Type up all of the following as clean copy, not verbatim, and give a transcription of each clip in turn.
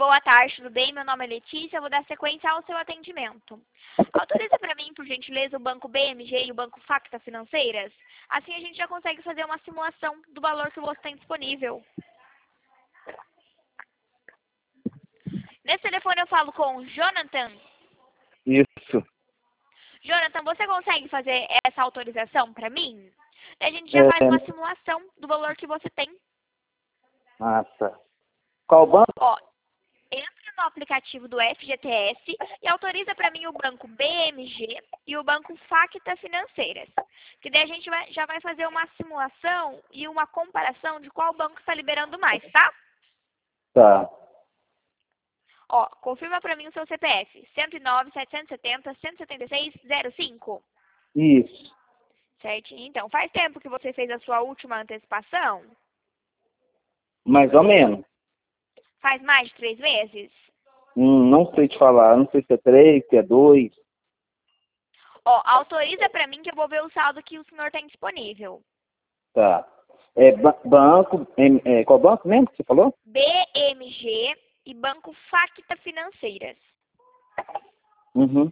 boa tarde, tudo bem? Meu nome é Letícia, eu vou dar sequência ao seu atendimento. Autoriza para mim, por gentileza, o Banco BMG e o Banco Facta Financeiras? Assim a gente já consegue fazer uma simulação do valor que você tem disponível. Nesse telefone eu falo com o Jonathan. Isso. Jonathan, você consegue fazer essa autorização para mim? Daí a gente já faz uma simulação do valor que você tem. Ah, tá. Qual banco? Ó, entra no aplicativo do FGTS e autoriza para mim o Banco BMG e o Banco Facta Financeiras. Que daí a gente já vai fazer uma simulação e uma comparação de qual banco está liberando mais, tá? Tá. Ó, confirma para mim o seu CPF. 109.770.176.05. Isso. Certinho. Então, faz tempo que você fez a sua última antecipação? Mais ou menos. Faz mais de 3 meses? Não sei te falar. Não sei se é 3, se é 2. Ó, autoriza para mim que eu vou ver o saldo que o senhor tem disponível. Tá. Banco... qual banco mesmo que você falou? BMG e Banco Facta Financeiras. Uhum.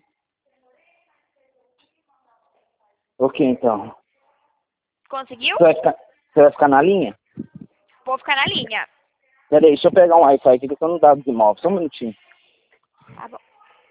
Ok, então. Conseguiu? Você vai ficar na linha? Vou ficar na linha. Peraí, deixa eu pegar um Wi-Fi aqui que eu tô no dado de móvel. Só um minutinho. Tá bom.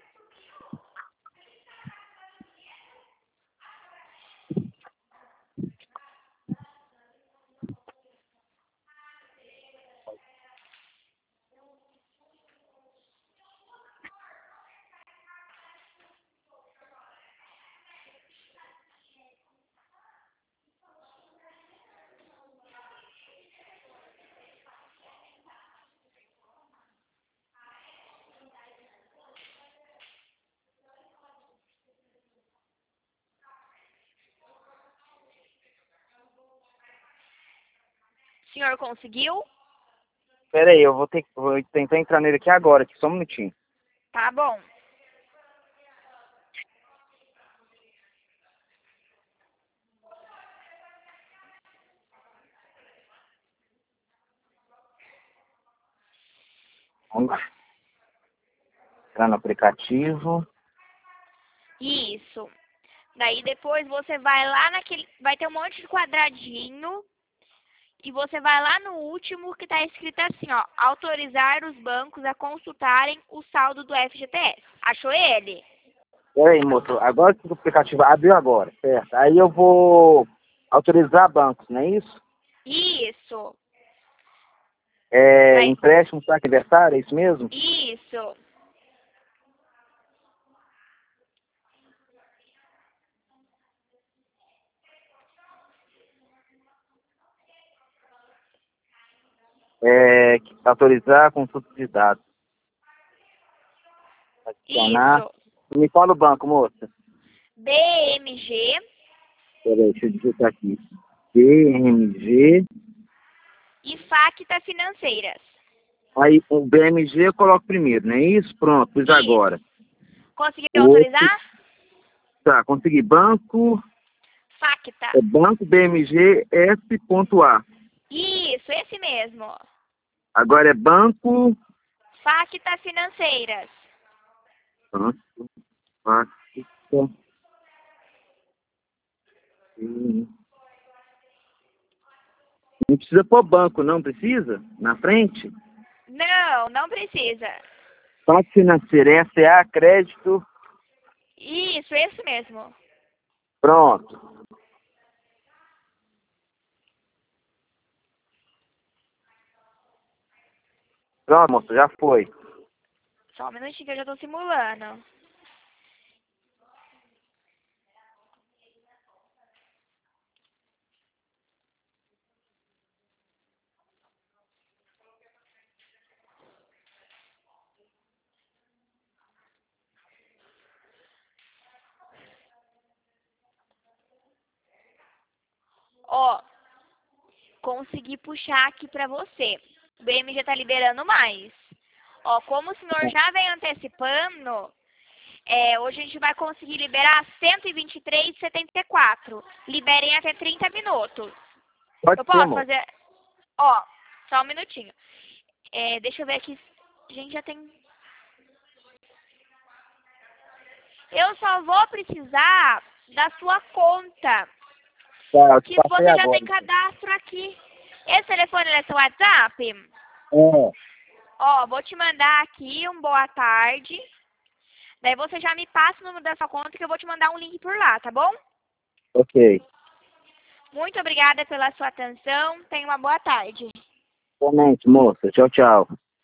O senhor conseguiu? Peraí, eu vou tentar entrar nele aqui agora, aqui, só um minutinho. Tá bom. Vamos lá. Entrar no aplicativo. Isso. Daí depois você vai lá naquele... Vai ter um monte de quadradinho. E você vai lá no último que está escrito assim, ó. Autorizar os bancos a consultarem o saldo do FGTS. Achou ele? Peraí, moço. Agora que o aplicativo abriu agora, certo? Aí eu vou autorizar bancos, não é isso? Isso. Empréstimo para aniversário, é isso mesmo? Isso. Autorizar a consulta de dados. Adicionar. Isso. Me fala o banco, moça. BMG Peraí, deixa eu digitar aqui. BMG. e Facta Financeiras. Aí o BMG eu coloco primeiro, não é isso? Pronto, fiz agora. Conseguiu Outro. autorizar? Tá, consegui. Banco. Facta. Banco BMG S.A. Isso, esse mesmo. Agora é banco. Facta Financeiras. Banco. Facta. Não precisa pôr banco, não precisa? Na frente? Não, não precisa. Facta Financeira, SA, crédito. Isso, esse mesmo. Pronto. Pronto, moço, já foi. Só um minutinho que eu já tô simulando. Ó, consegui puxar aqui pra você. O BMG tá liberando mais. Ó, como o senhor já vem antecipando, hoje a gente vai conseguir liberar 123,74. Liberem até 30 minutos. Pode Eu ser, posso moço. fazer... Ó, só um minutinho. Deixa eu ver aqui. A gente já tem... Eu só vou precisar da sua conta. Tá, eu te Que passei você já agora. tem cadastro aqui. Esse telefone é seu WhatsApp? É, Ó, vou te mandar aqui um boa tarde. Daí você já me passa o número da sua conta que eu vou te mandar um link por lá, tá bom? ok. Muito obrigada pela sua atenção. Tenha uma boa tarde. Somente, moça. Tchau, tchau.